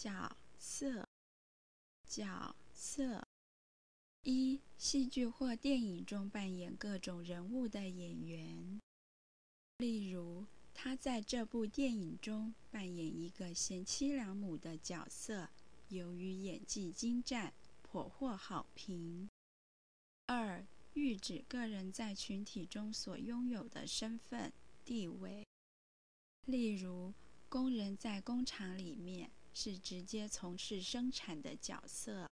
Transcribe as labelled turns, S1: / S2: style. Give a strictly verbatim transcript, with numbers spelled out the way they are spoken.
S1: 角色。角色一、戏剧或电影中扮演各种人物的演员。例如，他在这部电影中扮演一个贤妻良母的角色，由于演技精湛，颇获好评。二、喻指个人在群体中所拥有的身份、地位。例如，工人在工厂里面是直接从事生产的角色。